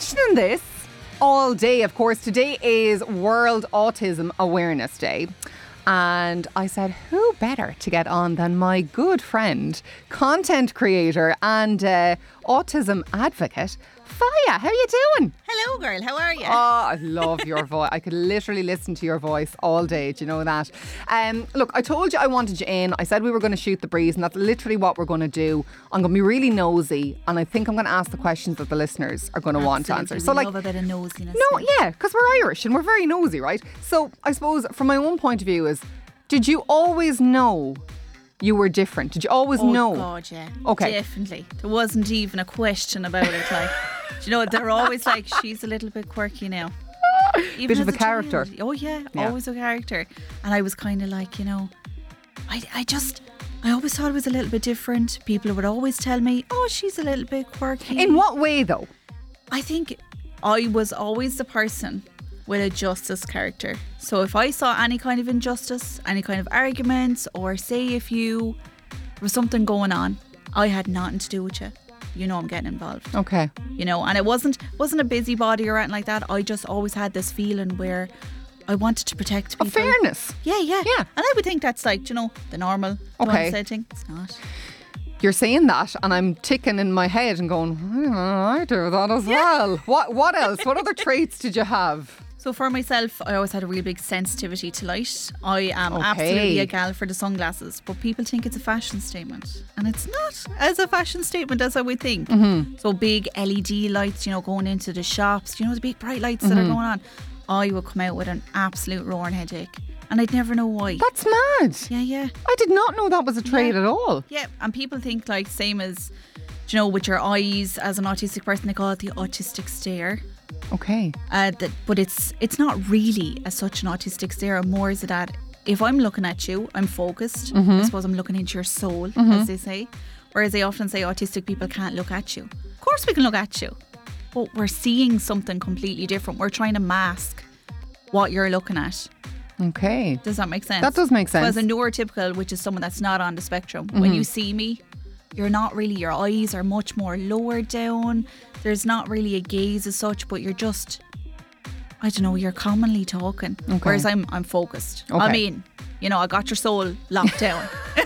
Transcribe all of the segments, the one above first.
mentioning this all day. Of course, today is World Autism Awareness Day. And I said, who better to get on than my good friend, content creator and autism advocate, Faya. How you doing? Hello, girl. How are you? Oh, I love your voice. I could literally listen to your voice all day. Do you know that? Look, I told you I wanted you in. I said we were going to shoot the breeze, and that's literally what we're going to do. I'm going to be really nosy, and I think I'm going to ask the questions that the listeners are going to want to answer. So, love a bit of nosiness. No, yeah, because we're Irish and we're very nosy, right? So, I suppose from my own point of view is, did you always know you were different? Did you always know? Oh, God, yeah. Okay. Definitely. There wasn't even a question about it. Like, do you know, they're always like, she's a little bit quirky now. Even Bit of as a character. child. Oh, yeah, always a character. And I was kind of like, you know, I always thought it was a little bit different. People would always tell me, oh, she's a little bit quirky. In what way, though? I think I was always the person with a justice character. So if I saw any kind of injustice, any kind of arguments, or say if there was something going on, I had nothing to do with you. You know I'm getting involved. Okay. You know, and it wasn't a busybody or anything like that. I just always had this feeling where I wanted to protect people. Of fairness. Yeah. Yeah. And I would think that's like, you know, the normal setting. It's not. You're saying that, and I'm ticking in my head and going, I do that as well. What else? What other traits did you have? So for myself, I always had a real big sensitivity to light. I am absolutely a gal for the sunglasses, but people think it's a fashion statement, and it's not as a fashion statement as I would think. Mm-hmm. So big LED lights, you know, going into the shops, you know, the big bright lights that are going on. I would come out with an absolute roaring headache, and I'd never know why. That's mad. Yeah. I did not know that was a trait at all. Yeah, and people think like same as, you know, with your eyes as an autistic person, they call it the autistic stare. Okay. But it's not really as such an autistic stare. More is that if I'm looking at you, I'm focused. I suppose I'm looking into your soul, as they say. Whereas they often say autistic people can't look at you. Of course we can look at you, but we're seeing something completely different. We're trying to mask what you're looking at. Okay. Does that make sense? That does make sense. So as a neurotypical, which is someone that's not on the spectrum, when you see me, you're not really, your eyes are much more lowered down. There's not really a gaze as such, but you're just, I don't know, you're commonly talking. Okay. Whereas I'm focused. Okay. I mean, you know, I got your soul locked down.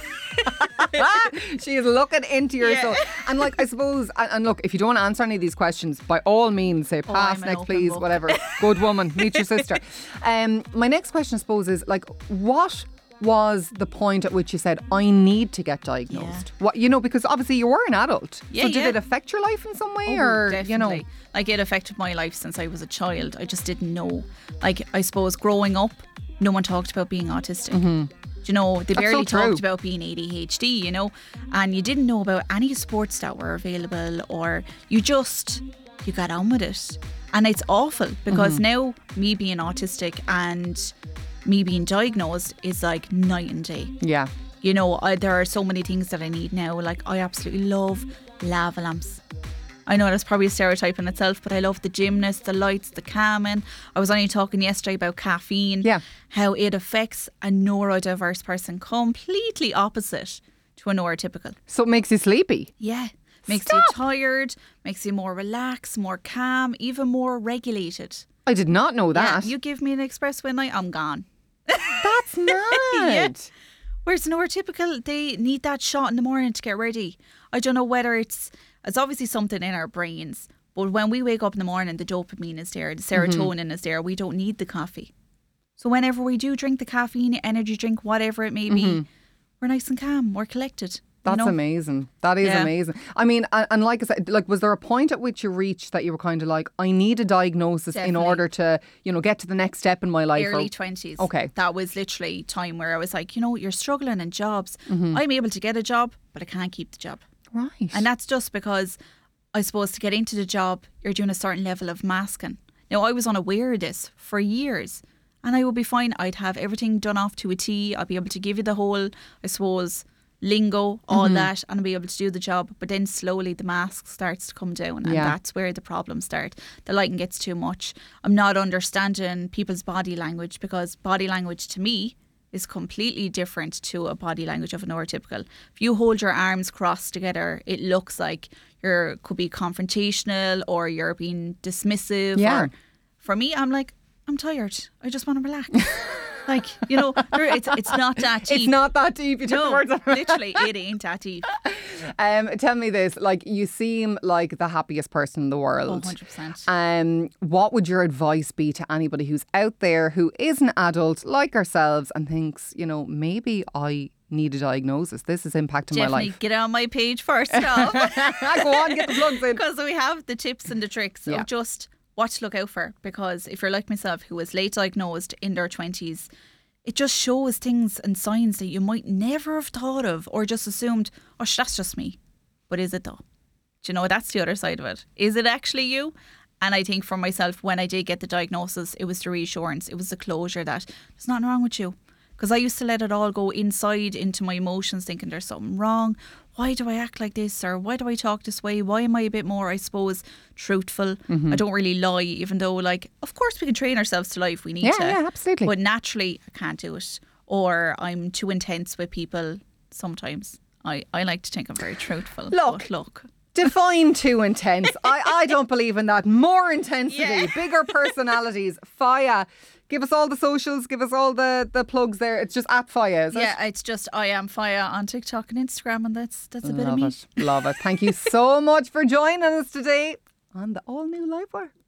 She is looking into your soul. And like, I suppose, and look, if you don't want to answer any of these questions, by all means say pass, next please, book. Whatever. Good woman, meet your sister. My next question, I suppose, is like, what was the point at which you said, I need to get diagnosed? What, you know, because obviously you were an adult. So did it affect your life in some way? Or definitely. You know? Like, it affected my life since I was a child. I just didn't know. Like, I suppose growing up, no one talked about being autistic. You know, they barely talked about being ADHD, you know, and you didn't know about any sports that were available, or you got on with it. And it's awful because now me being autistic and me being diagnosed is like night and day. Yeah. You know, there are so many things that I need now. Like, I absolutely love lava lamps. I know that's probably a stereotype in itself, but I love the dimness, the lights, the calming. I was only talking yesterday about caffeine. Yeah. How it affects a neurodiverse person completely opposite to a neurotypical. So it makes you sleepy? Yeah. Makes you tired, makes you more relaxed, more calm, even more regulated. I did not know that. Yeah, you give me an espresso at night, I'm gone. That's mad. Yeah. Whereas neurotypical, they need that shot in the morning to get ready. I don't know whether it's obviously something in our brains, but when we wake up in the morning, the dopamine is there, the serotonin is there. We don't need the coffee. So whenever we do drink the caffeine, energy drink, whatever it may be, we're nice and calm, we're collected. That's amazing. That is amazing. I mean, and like I said, like, was there a point at which you reached that you were kind of like, I need a diagnosis in order to, you know, get to the next step in my life? Early 20s. Okay. That was literally time where I was like, you know, you're struggling in jobs. I'm able to get a job, but I can't keep the job. Right. And that's just because I suppose to get into the job, you're doing a certain level of masking. Now, I was unaware of this for years, and I would be fine. I'd have everything done off to a T. I'd be able to give you the whole, I suppose, lingo, all that, and I'll be able to do the job. But then slowly the mask starts to come down, and that's where the problems start. The lighting gets too much. I'm not understanding people's body language, because body language to me is completely different to a body language of a neurotypical. If you hold your arms crossed together, it looks like you could be confrontational or you're being dismissive. Yeah. Or, for me, I'm like, I'm tired. I just want to relax. Like, you know, it's not that deep. It's not that deep. You took the words out of my mouth. Literally, it ain't that deep. Tell me this, like, you seem like the happiest person in the world. 100%. What would your advice be to anybody who's out there who is an adult like ourselves and thinks, you know, maybe I need a diagnosis. This is impacting my life. Get on my page first off. Go on, get the plugs in. Because we have the tips and the tricks of just what to look out for. Because if you're like myself, who was late diagnosed in their 20s, it just shows things and signs that you might never have thought of or just assumed, oh, that's just me. But is it though? Do you know, that's the other side of it. Is it actually you? And I think for myself, when I did get the diagnosis, it was the reassurance. It was the closure that there's nothing wrong with you. Because I used to let it all go inside into my emotions, thinking there's something wrong. Why do I act like this? Or why do I talk this way? Why am I a bit more, I suppose, truthful? Mm-hmm. I don't really lie, even though, like, of course we can train ourselves to lie if we need to. Yeah, absolutely. But naturally, I can't do it. Or I'm too intense with people sometimes. I like to think I'm very truthful. Look. Define too intense. I don't believe in that. More intensity, bigger personalities. Faya. Give us all the socials, give us all the plugs there. It's just at Faya, is it? Yeah, it's just I am Faya on TikTok and Instagram, and that's a bit of me. Love it. Thank you so much for joining us today on the all new Livewire.